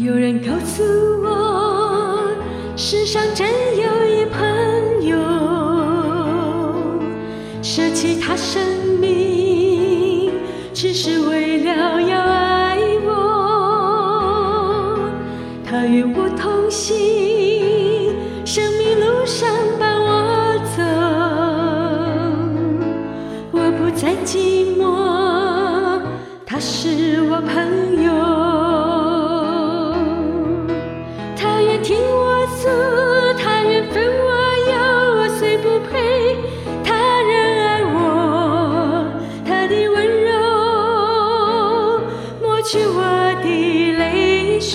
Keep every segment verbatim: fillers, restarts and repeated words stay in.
有人告诉我，世上真有一朋友，舍弃他生命，只是为了要爱我。他与我同行，生命路上伴我走，我不再寂寞，他是我朋友。听我诉，他愿分我忧，我虽不配，他仍爱我，他的温柔抹去我的泪水，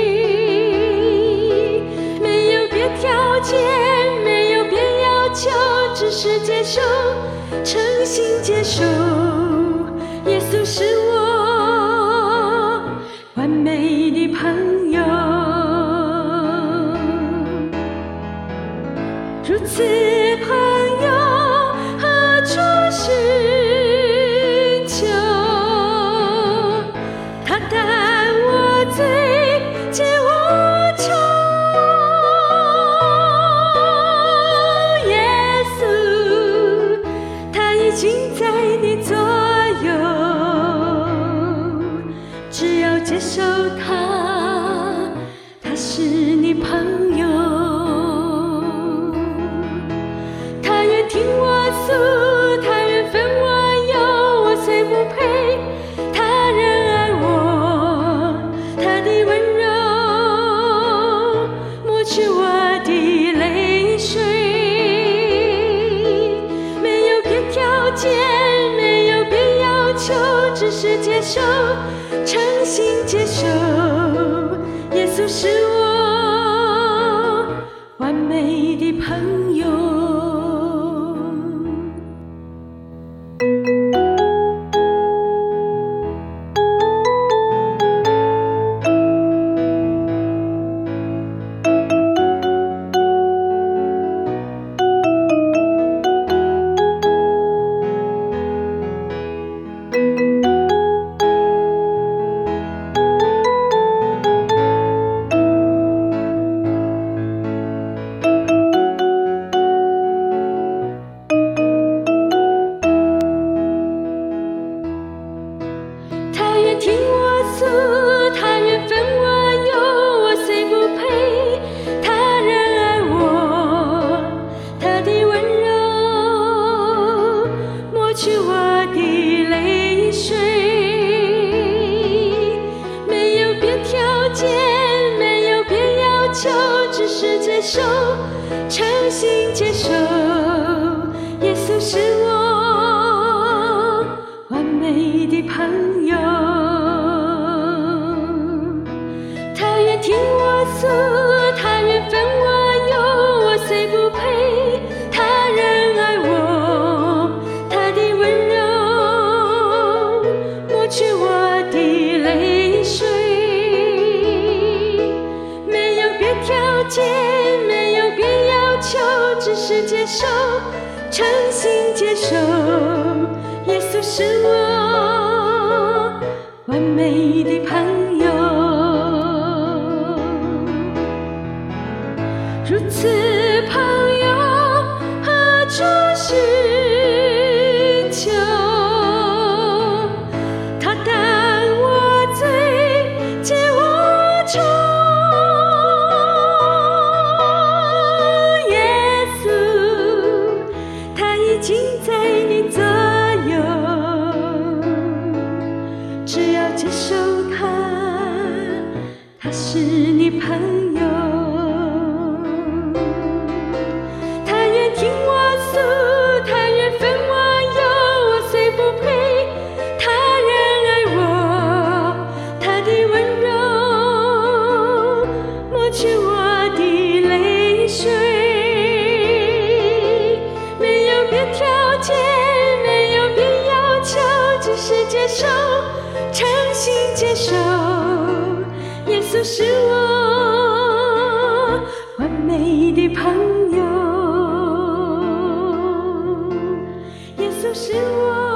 没有别条件，没有别要求，只是接受，诚心接受，耶稣是我完美的朋友。如此朋友何处寻求？他担我罪，解我愁。耶稣，他已经在你左右，只要接受他，他是你朋友。听我诉，他愿分我忧，我虽不配，他仍爱我，他的温柔抹去我的泪水，没有别条件，没有别要求，只是接受，诚心接受，耶稣是我完美的朋友。听我诉，他愿分我忧，我虽不配，他仍爱我，他的温柔抹去我的泪水，没有别条件，没有别要求，只是接受，诚心接受，耶稣是我完美的朋友。听我诉，他愿分我忧，我虽不配，他仍爱我，他的温柔抹去我的泪水，没有别条件，没有别要求，只是接受，诚心接受，耶稣是我完美的朋友。如此朋友何处寻求？他担我罪，解我愁。耶稣，他已经在你左右，只要接受他，他是你朋友。听我诉，他愿分我忧，我虽不配，他仍爱我，他的温柔抹去我的泪水，没有别条件，没有别要求，只是接受，诚心接受，耶稣是我完美的朋友。是我。